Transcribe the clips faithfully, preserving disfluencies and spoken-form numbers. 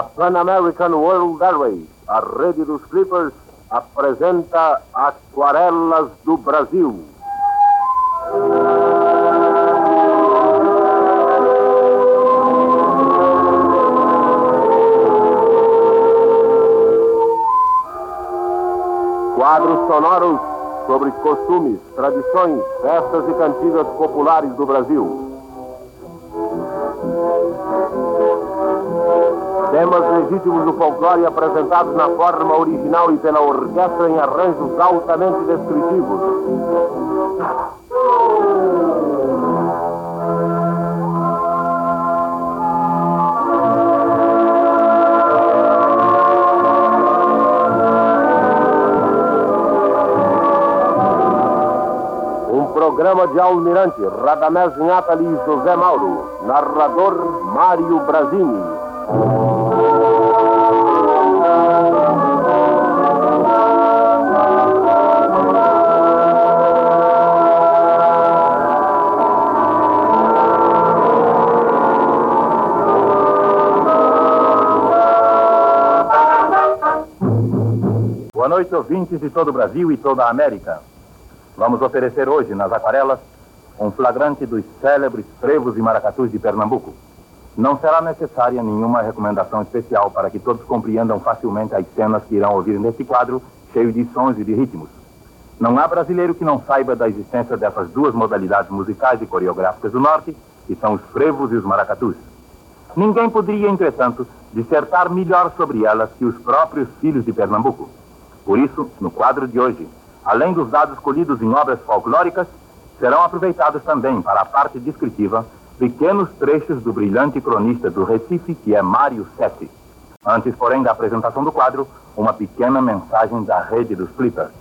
A Pan American World Airways, a rede dos Clippers, apresenta Aquarelas do Brasil. Quadros sonoros sobre costumes, tradições, festas e cantigas populares do Brasil. Temas legítimos do folclore apresentados na forma original e pela orquestra em arranjos altamente descritivos. Um programa de Almirante, Radamés Nhatali e José Mauro. Narrador, Mário Brazini. Boa noite, ouvintes de todo o Brasil e toda a América. Vamos oferecer hoje, nas aquarelas, um flagrante dos célebres frevos e maracatus de Pernambuco. Não será necessária nenhuma recomendação especial para que todos compreendam facilmente as cenas que irão ouvir neste quadro, cheio de sons e de ritmos. Não há brasileiro que não saiba da existência dessas duas modalidades musicais e coreográficas do Norte, que são os frevos e os maracatus. Ninguém poderia, entretanto, dissertar melhor sobre elas que os próprios filhos de Pernambuco. Por isso, no quadro de hoje, além dos dados colhidos em obras folclóricas, serão aproveitados também para a parte descritiva pequenos trechos do brilhante cronista do Recife, que é Mário Sete. Antes, porém, da apresentação do quadro, uma pequena mensagem da rede dos Clippers.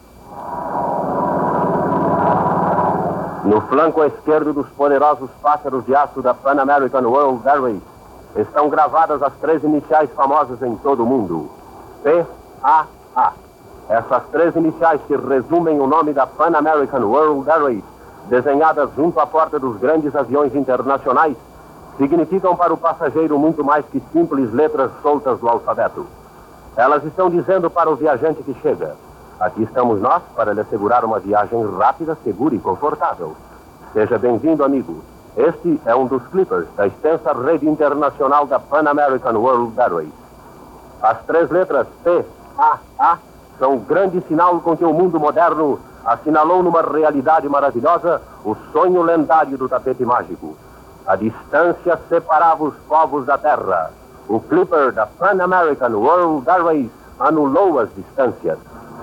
No flanco esquerdo dos poderosos pássaros de aço da Pan American World Airways estão gravadas as três iniciais famosas em todo o mundo. P A A. Essas três iniciais que resumem o nome da Pan American World Airways, desenhadas junto à porta dos grandes aviões internacionais, significam para o passageiro muito mais que simples letras soltas do alfabeto. Elas estão dizendo para o viajante que chega: aqui estamos nós para lhe assegurar uma viagem rápida, segura e confortável. Seja bem-vindo, amigo. Este é um dos Clippers da extensa rede internacional da Pan American World Airways. As três letras P A A são o grande sinal com que o mundo moderno assinalou numa realidade maravilhosa o sonho lendário do tapete mágico. A distância separava os povos da Terra. O Clipper da Pan American World Airways anulou as distâncias.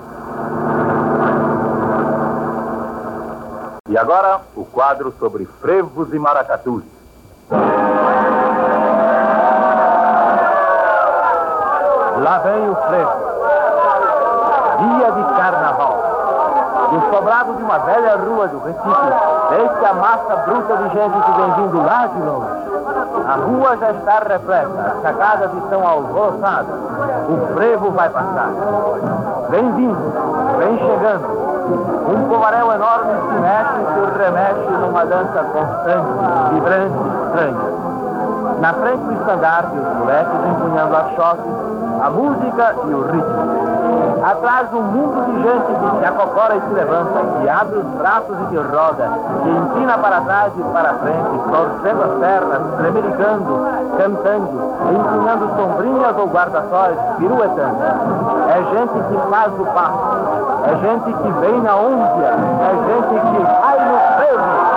E agora, o quadro sobre frevos e maracatus. Lá vem o frevo. Dia de carnaval. Do sobrado de uma velha rua do Recife, desde a massa bruta de gente que vem vindo lá de longe. A rua já está repleta, as sacadas estão alvoroçadas. O frevo vai passar. Vem vindo, vem chegando. Um covarel enorme se mexe e se remexe numa dança constante, vibrante, estranha. Na frente do estandarte, os moleques empunhando as choques, a música e o ritmo. Atrás, um mundo de gente que se acocora e se levanta, que abre os braços e que roda, que empina para trás e para frente, torcendo as pernas, tremelicando, cantando, empunhando sombrinhas ou guarda-sóis, piruetando. É gente que faz o passo, é gente que vem na ôndia, é gente que vai no frevo.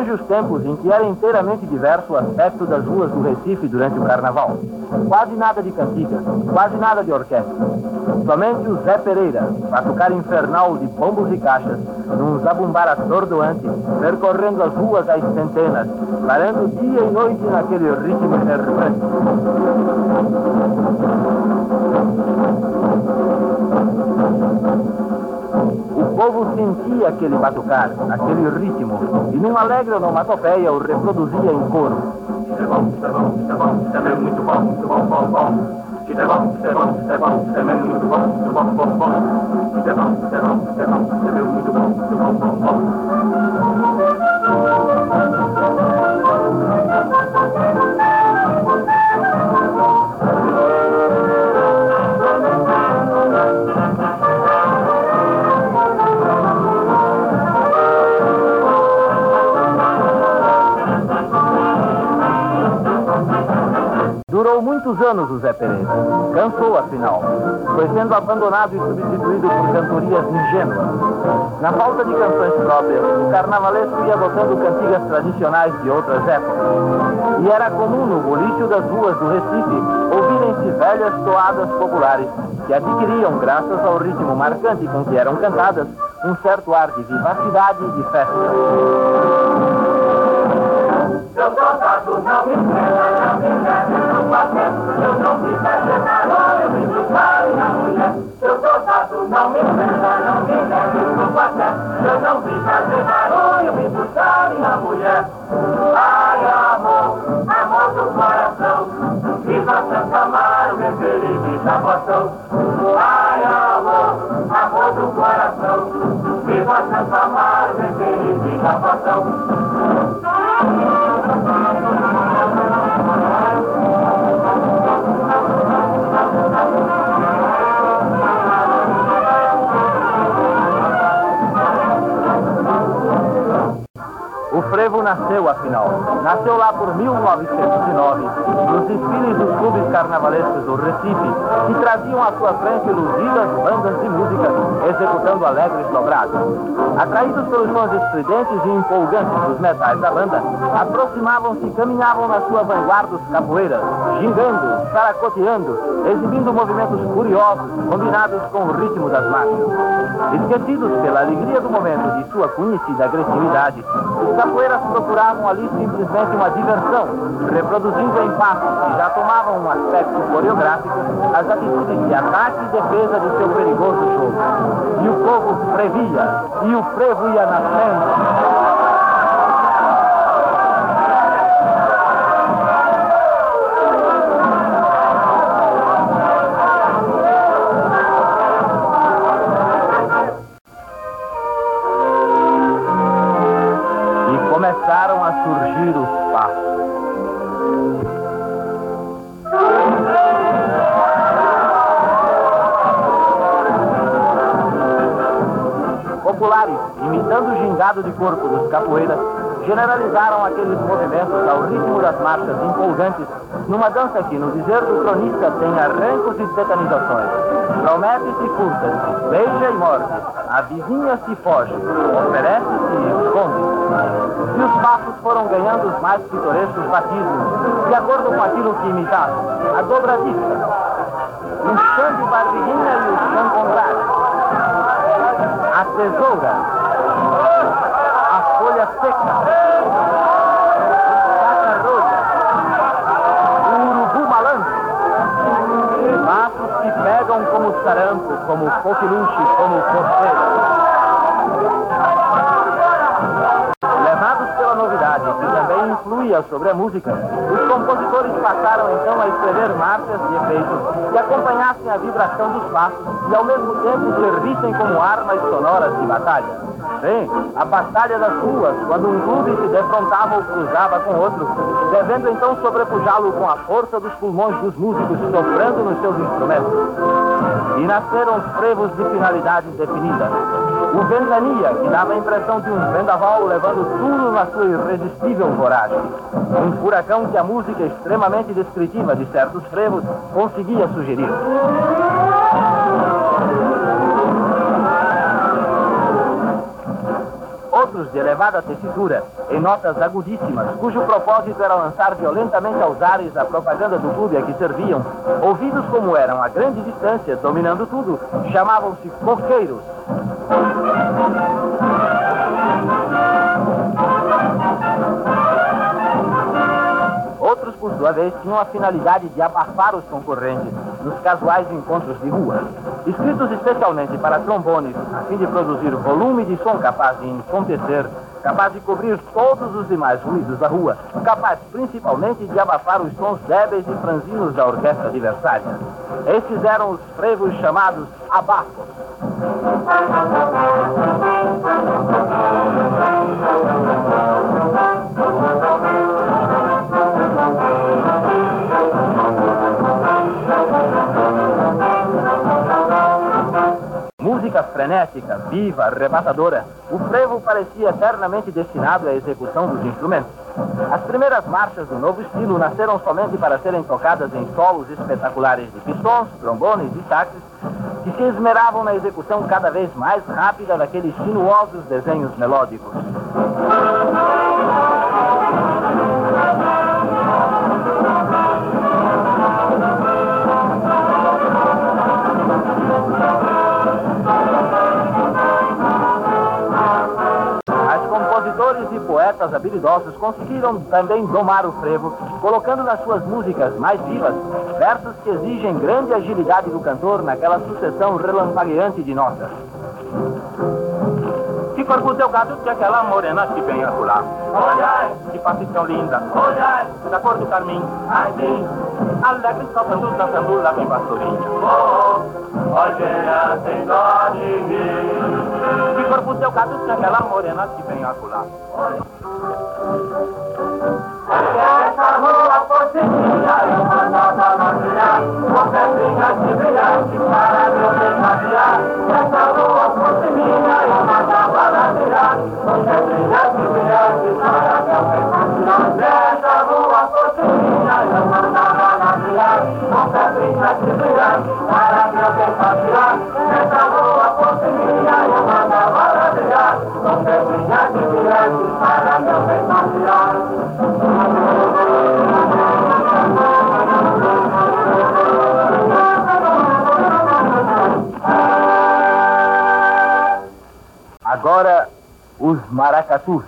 Desde os tempos em que era inteiramente diverso o aspecto das ruas do Recife durante o carnaval. Quase nada de cantigas, quase nada de orquestra. Somente o Zé Pereira, batucar infernal de bombos e caixas, num zabumbar atordoante, percorrendo as ruas às centenas, parando dia e noite naquele ritmo enervante. O povo sentia aquele batucar, aquele ritmo, e numa alegre onomatopeia o reproduzia em coro. Isso é bom, isso é bom, isso é bom, isso é muito bom, muito bom, bom, bom. Isso é bom, isso é bom, isso é bom, isso é muito bom, muito bom, bom, bom. Isso é bom, isso é bom, isso é bom, isso é muito bom, muito bom, bom, bom. Durou muitos anos o Zé Pereira. Cansou, afinal. Foi sendo abandonado e substituído por cantorias ingênuas. Na falta de canções próprias, o carnavalesco ia adotando cantigas tradicionais de outras épocas. E era comum no bulício das ruas do Recife ouvirem-se velhas toadas populares que adquiriam, graças ao ritmo marcante com que eram cantadas, um certo ar de vivacidade e festa. Eu sou dado, não me leva, não me leva, não bater. Eu não me leva, não, eu me buscar na mulher. Eu sou dado, não me leva, não me leva, não bater. Eu não me leva, eu me buscar na mulher. Ai, amor, amor do coração, viva Santa Amaro, meu querido e Jabotão. Ai, amor, amor do coração, viva Santa Amaro, meu querido e Jabotão. O frevo nasceu, afinal. Nasceu lá por mil novecentos e nove, nos desfiles dos clubes carnavalescos do Recife, que traziam à sua frente luzidas bandas de música, executando alegres dobrados. Atraídos pelos sons estridentes e empolgantes dos metais da banda, aproximavam-se e caminhavam na sua vanguarda os capoeiras, gingando, saracoteando, exibindo movimentos curiosos, combinados com o ritmo das marchas. Esquecidos pela alegria do momento de sua conhecida agressividade, os capoeiras procuravam ali simplesmente uma diversão, reproduzindo em passos que já tomavam um aspecto coreográfico as atitudes de ataque e defesa de seu perigoso jogo. E o povo previa, e o frevo ia nascendo. Começaram a surgir os passos. Populares, imitando o gingado de corpo dos capoeiras, generalizaram aqueles movimentos ao ritmo das marchas empolgantes, numa dança que, no dizer do cronista, tem arrancos e tetanizações. Promete-se e furta-se, beija e morde, a vizinha se foge, oferece-se e esconde. E os passos foram ganhando os mais pitorescos batismos, de acordo com aquilo que imitavam: a dobradiça, o chão de barriguinha e o chão contrário, a tesoura, a folha seca, a cacarolha, o urubu malandro. Passos que pegam como sarampo, como coqueluche, como coceiro. Levados pela novidade, que também influía sobre a música, os compositores passaram então a escrever marchas e efeitos que acompanhassem a vibração dos passos e ao mesmo tempo servissem como armas sonoras de batalha. Sim, a batalha das ruas, quando um clube se defrontava ou cruzava com outro, devendo então sobrepujá-lo com a força dos pulmões dos músicos soprando nos seus instrumentos. E nasceram os frevos de finalidades definidas. O Ventania, que dava a impressão de um vendaval levando tudo na sua irresistível voragem. Um furacão que a música extremamente descritiva de certos frevos conseguia sugerir. outros de elevada tessitura, em notas agudíssimas, cujo propósito era lançar violentamente aos ares a propaganda do clube a que serviam. Ouvidos como eram a grande distância, dominando tudo, chamavam-se coqueiros. Outros, por sua vez, tinham a finalidade de abafar os concorrentes nos casuais encontros de rua. Escritos especialmente para trombones, a fim de produzir volume de som capaz de entontecer, capaz de cobrir todos os demais ruídos da rua, capaz principalmente de abafar os sons débeis e franzinos da orquestra adversária. Esses eram os frevos chamados abafos. Música frenética, viva, arrebatadora, o frevo parecia eternamente destinado à execução dos instrumentos. As primeiras marchas do novo estilo nasceram somente para serem tocadas em solos espetaculares de pistões, trombones e saxes, que se esmeravam na execução cada vez mais rápida daqueles sinuosos desenhos melódicos. E poetas habilidosos conseguiram também domar o frevo, colocando nas suas músicas mais vivas versos que exigem grande agilidade do cantor naquela sucessão relampagueante de notas. Que corpo teu gato que aquela morena que vem acolá. Olhai, que face tão linda. olhai, Da cor do carmim. assim, Alegre saltando, dançando lá vem pastorinha. oh, olha, sem dó de mim. Que corpo teu gato que aquela morena que vem acolá. Essa rua fosse minha, eu mandava maquiar, com pedrinhas de brilhante para meu desafiar. Essa rua fosse minha, eu mandava maquiar, com pedrinhas de brilhante para meu desafiar. Essa rua fosse minha, eu mandava maquiar, com pedrinhas de brilhante para meu desafiar. Essa rua fosse minha, eu mandava maquiar, com pedrinhas de brilhante para meu desafiar. Agora, os maracatus.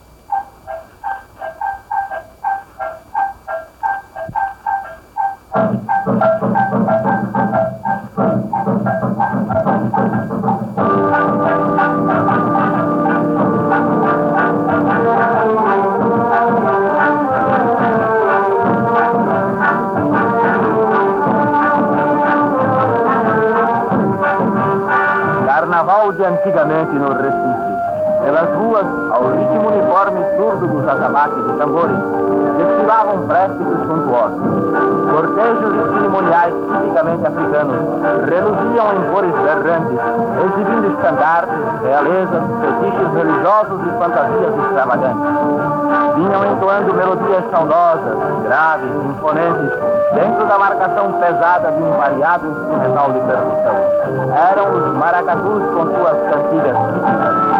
Carnaval de antigamente no Recife. Pelas ruas, ao ritmo uniforme surdo dos atabaques e tambores, desfilavam présticos suntuosos. Cortejos e cerimoniais tipicamente africanos reluziam em cores berrantes, exibindo estandartes, realezas, fetiches religiosos e fantasias extravagantes. Vinham entoando melodias saudosas, graves, imponentes, dentro da marcação pesada de um variado instrumental de percussão. Eram os maracatus com suas cantigas típicas.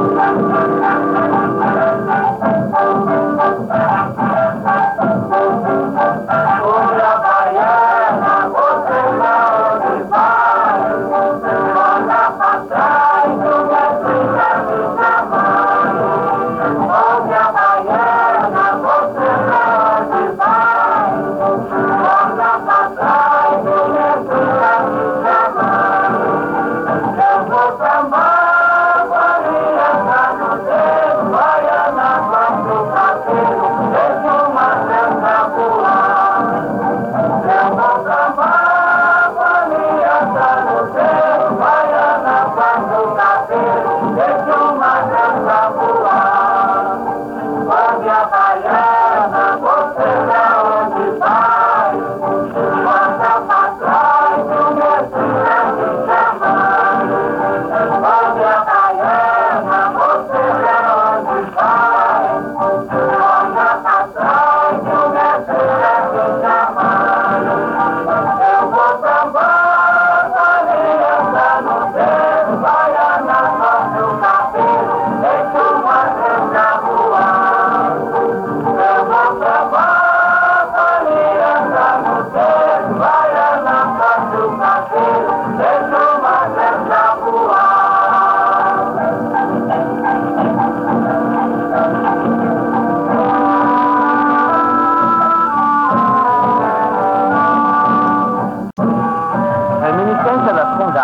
Sobre a baiana, você não vai, olha pra trás, não é filha de tamanho. Sobre a baiana, você não vai, olha pra trás, não é filha de tamanho. Eu vou sambar, Maria, tá no dedo, baiana,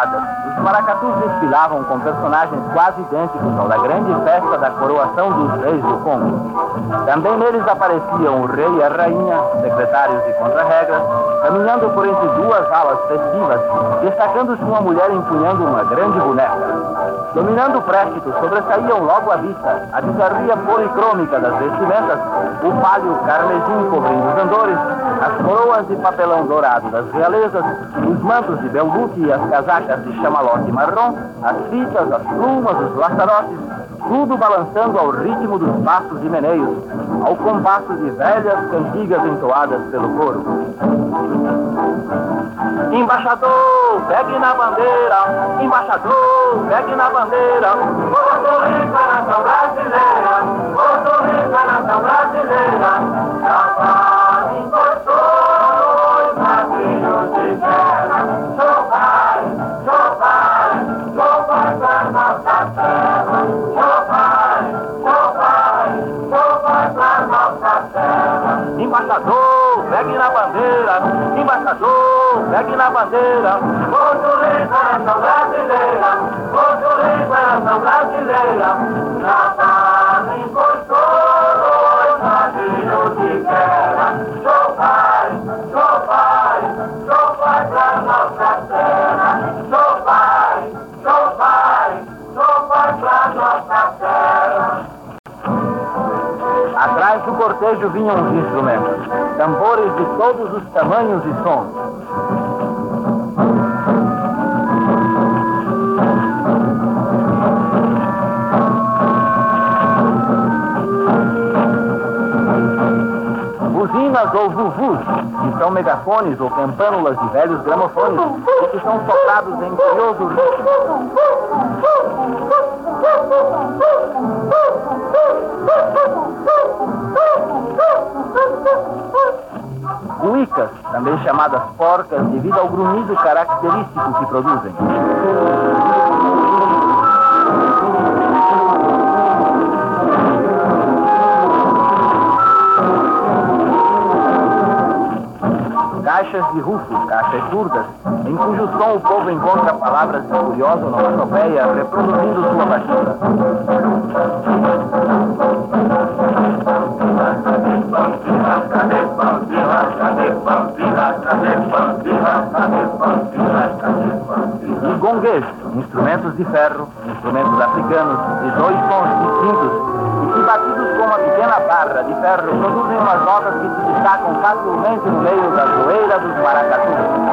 douradas, os maracatus desfilavam com personagens quase idênticos ao da grande festa da coroação dos reis do Congo. Também neles apareciam o rei e a rainha, secretários e contra-regras, caminhando por entre duas alas festivas, destacando-se uma mulher empunhando uma grande boneca. Dominando o préstito, sobressaíam logo à vista a bizarria policrômica das vestimentas, o palio carmesim cobrindo os andores, as coroas de papelão dourado das realezas, os mantos de belbuque e as casacas de chamalote marrom, as fitas, as plumas, os laçarotes, tudo balançando ao ritmo dos passos e meneios, ao compasso de velhas cantigas entoadas pelo coro. Embaixador, pegue na bandeira, embaixador, pegue na bandeira. Porto Rico é nação brasileira, Porto Rico é nação brasileira. Já paz importou os navios de guerra. Chopai, chopai, chopai pra nossa terra. Chopai, chopai, chopai pra nossa terra. Embaixador, pegue na bandeira, embaixador, pegue na bandeira. Porto Rico é nação brasileira, Porto Rico é nação brasileira. Na paz importou os navios de guerra. Chopai, chopai, chopai pra nossa terra. Chopai, chopai, chopai pra nossa terra. Atrás do cortejo vinham os instrumentos, tambores de todos os tamanhos e sons. Buzinas ou vuvus, que são megafones ou campânulas de velhos gramofones, e que são soprados em curioso ritmo. Cuicas, também chamadas porcas, devido ao grunhido característico que produzem. Caixas de rufo, caixas surdas, em cujo som o povo encontra palavras de curiosa onomatopeia reproduzindo sua batida. E gonguês, instrumentos de ferro, instrumentos africanos, de dois sons distintos, e que batidos com uma pequena barra de ferro produzem umas notas que se destacam facilmente no meio da zoeira dos maracatus.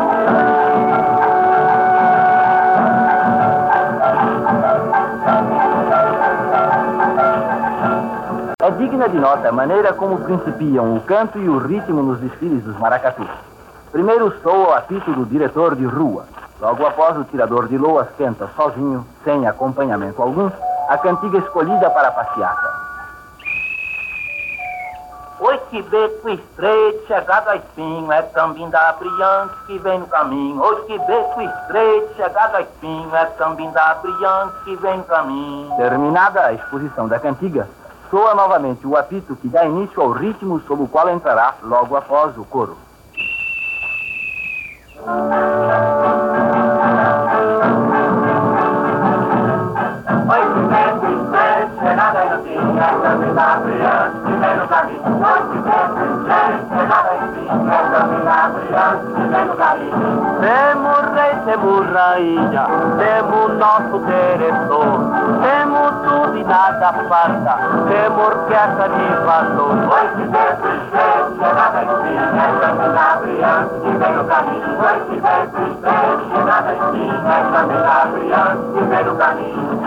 É digna de nota a maneira como principiam o canto e o ritmo nos desfiles dos maracatus. Primeiro soa o apito do diretor de rua. Logo após, o tirador de loas canta sozinho, sem acompanhamento algum, a cantiga escolhida para a passeata. Oi, que beco estreito, chegado a espinho, é também da brilhante que vem no caminho. Oi, que beco estreito, chegado a espinho, é também da brilhante que vem no caminho. Terminada a exposição da cantiga, soa novamente o apito que dá início ao ritmo sob o qual entrará logo após o coro. Oi, que beco estreito, chegado a espinho, é também da brilhante que vem no caminho. Oi, que beco estreito, chegado a espinho, é também da brilhante que vem no caminho. Temos rei, temos rainha, temos nosso diretor, temos tudo e nada falta, temos orquestra de valor. Oi, que beco estreito, chegada a espinho, é também da brilhante que vem no caminho. Oi, que beco estreito, chegada a espinho, é também da brilhante que vem no caminho.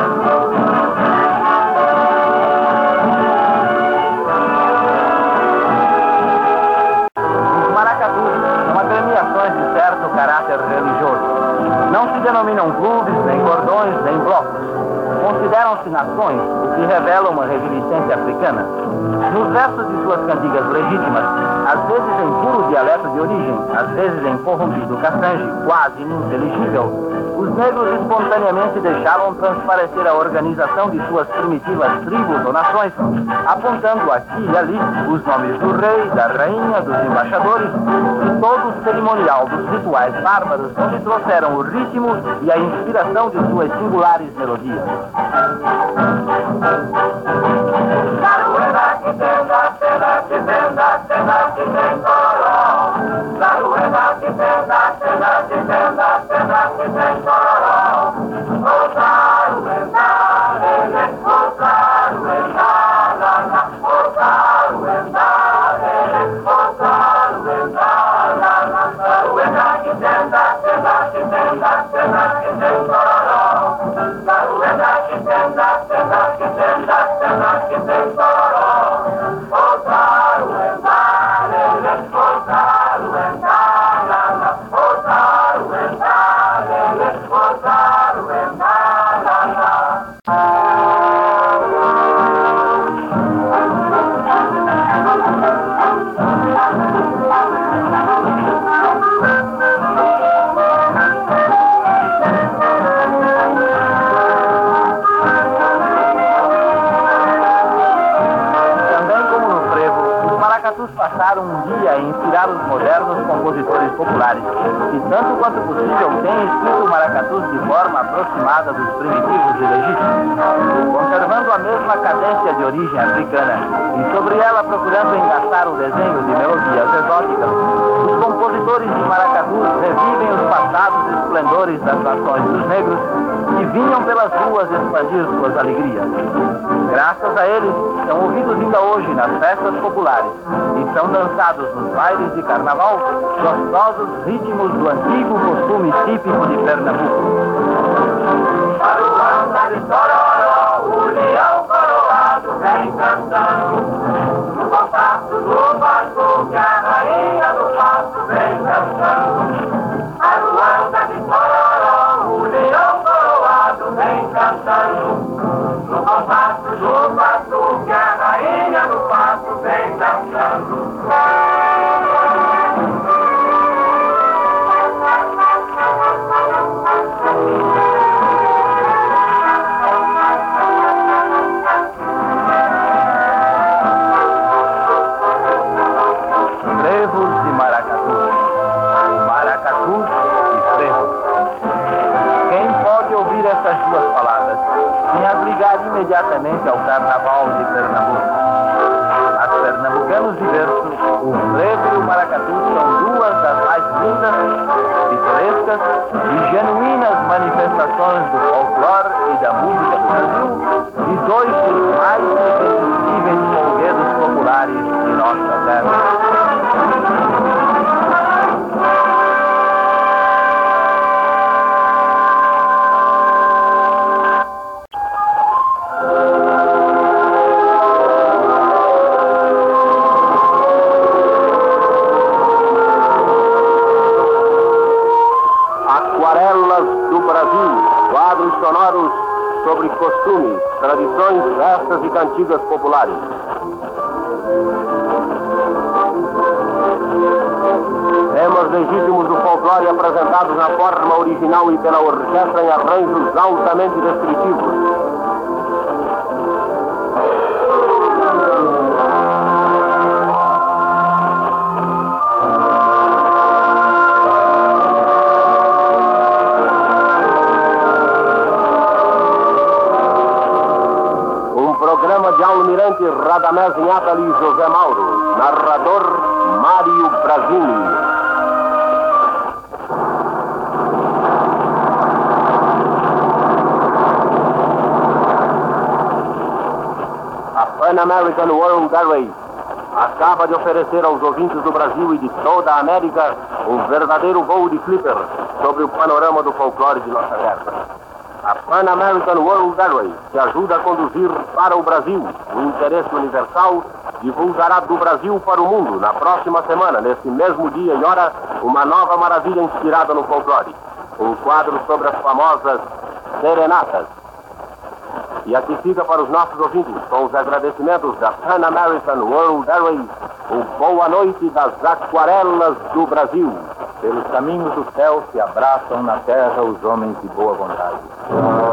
Os maracatus são agremiações de certo caráter religioso. Não se denominam clubes, nem cordões, nem blocos. Consideram-se nações, o que revela uma reminiscência africana. Nos versos de suas cantigas legítimas, às vezes em puro dialeto de origem, às vezes em corrompido castange, quase ininteligível, os os negros espontaneamente deixavam transparecer a organização de suas primitivas tribos ou nações, apontando aqui e ali os nomes do rei, da rainha, dos embaixadores e todo o cerimonial dos rituais bárbaros onde trouxeram o ritmo e a inspiração de suas singulares melodias. Passaram um dia a inspirar os modernos compositores populares, que tanto quanto possível têm escrito maracatus de forma aproximada dos primitivos e legítimos, conservando a mesma cadência de origem africana e sobre ela procurando engaçar o desenho de melodias exóticas. Os compositores de maracatus revivem os passados esplendores das nações dos negros que vinham pelas ruas expandir suas alegrias. Graças a eles, são ouvidos ainda hoje nas festas populares e são dançados nos bailes de carnaval gostosos ritmos do antigo costume típico de Pernambuco. Aruanda de Tororó, o leão coroado vem cantando, no compasso do barco que a rainha do passo vem cantando. Aruanda de Tororó, o leão coroado vem cantando, no compasso do barco que a rainha do passo vem cantando. Frevos de maracatu, maracatus e frevos. Quem pode ouvir essas duas palavras sem as ligar imediatamente ao carnaval de Pernambuco? As pernambucanos de berço, o frevo e o maracatu são duas das mais lindas, pitorescas e genuínas manifestações do folclore e da música do Brasil e dois dos mais irresistíveis folguedos populares de nossa terra. Quadros sonoros sobre costumes, tradições, festas e cantigas populares. Temas legítimos do folclore apresentados na forma original e pela orquestra em arranjos altamente descritivos. De Almirante Radamés Inátali e José Mauro, narrador Mário Brazini. A Pan American World Airways acaba de oferecer aos ouvintes do Brasil e de toda a América um verdadeiro voo de flipper sobre o panorama do folclore de nossa terra. A Pan American World Airways, que ajuda a conduzir para o Brasil o interesse universal, divulgará do Brasil para o mundo, na próxima semana, nesse mesmo dia e hora, uma nova maravilha inspirada no folclore. Um quadro sobre as famosas serenatas. E aqui fica para os nossos ouvintes, com os agradecimentos da Pan American World Airways, o boa noite das aquarelas do Brasil. Pelos caminhos do céu se abraçam na terra os homens de boa vontade.